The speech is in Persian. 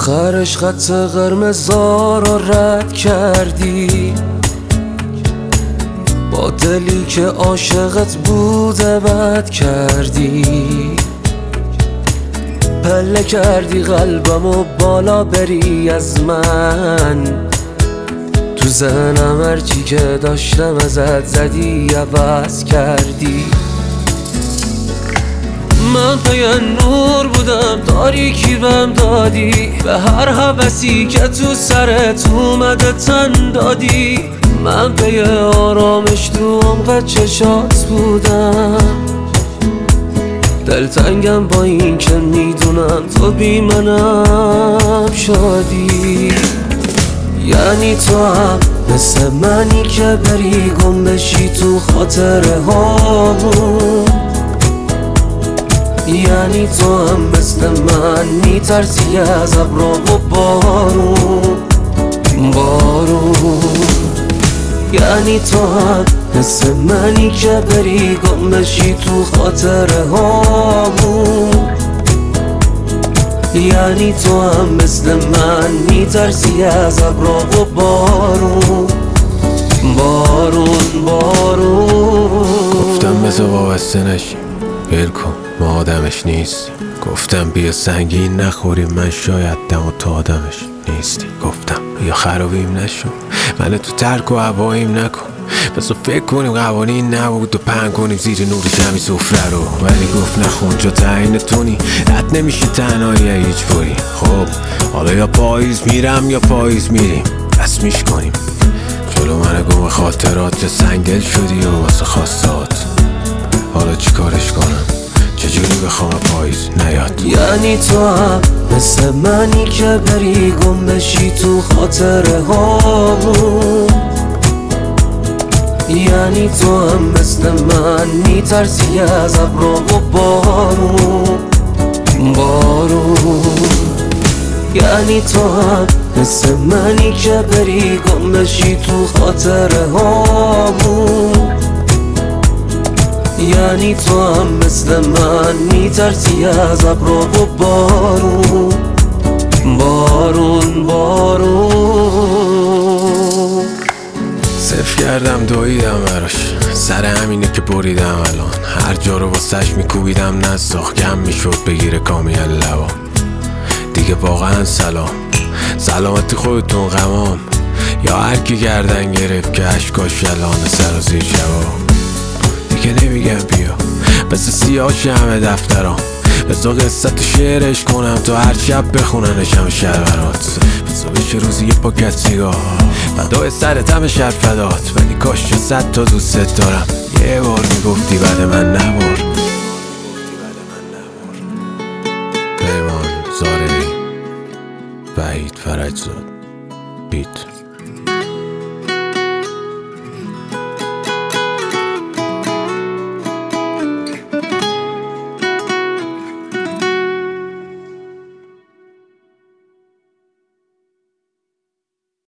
آخرش خط قرمزا رو رد کردی، با دلی که عاشقت بوده بد کردی. پله کردی قلبمو بالا بری از من، تو ذهنم هرچی که داشتم ازت زدی عوض کردی. من پی نور بودم تاریکی بهم دادی، به هر هوسی که تو سرت اومده تن دادی. من پی آرامش تو عمق چشات بودم، دلتنگم با این که میدونم تو بی منم شادی. یعنی تو هم مثل منی که بری گم بشی تو خاطره هامون، یعنی تو هم مثل من میترسی از ابرا و بارون. یعنی تو هم مثل منی که بری گم بشی تو خاطره هامون، یعنی تو هم مثل من میترسی از ابرا و بارون. گفتم بذار وابسته نشیم، ول کن ما آدمش نیست. گفتم بیا سنگین نخوریم، من شاید دم و تو آدمش نیستی. گفتم بیا خرابیم نشو، من تو ترک و هواییم نکن. بذار فکر کنیم قوانین نبود و پهن کنیم زیر نور شمی سفره رو. ولی گفت نخون جا تعیین تونی، رد نمیشه تنهایی هیچ باری. خب حالا یا پاییز میرم یا پاییز میریم، رسمیش کنیم. جلو من گم خاطرات یا سنگل شدی و واسه خواستات. حالا چی کارش کنم، چجوری بخوام پاییز نیاد؟ یعنی تو هم مثل منی که بری گم بشی تو خاطره هامون، یعنی تو هم مثل من میترسی از ابرا و بارون. یعنی تو هم مثل منی که بری گم بشی تو خاطره هامون، یعنی تو هم مثل من میترسی از ابرا و بارون. صرف کردم دویدم براش، سر همینه که بریدم الان. هر جا رو واسش میکوبیدم نساخ، کم میشد بگیره کامیل لبا. دیگه واقعا سلامتی خودتون غمام، یا هر کی گردن گرفت که اشکاش یلانه سر و زیر شبا. دیگه نمیگم بیا مثل سیاهش همه دفترام، بذار قصت شعرش کنم تو هر شب بخوننشم شهر برات. بذار بشه روزی یه پاکت سیگار فدای سرت همه شهر فدات. ولی کاش چه 100 تا دوست دارم، یه بار میگفتی بعد من نبار. پیمان زارعی، وحید فرجزاد، بیت.